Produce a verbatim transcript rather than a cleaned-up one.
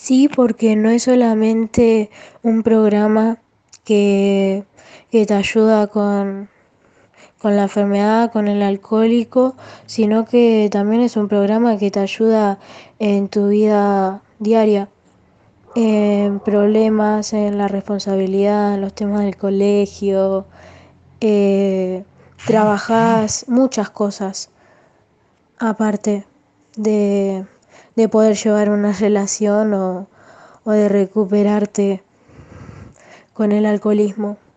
Sí, porque no es solamente un programa que, que te ayuda con, con la enfermedad, con el alcohólico, sino que también es un programa que te ayuda en tu vida diaria, en problemas, en la responsabilidad, en los temas del colegio, eh, trabajás muchas cosas aparte de, de poder llevar una relación o, o de recuperarte con el alcoholismo.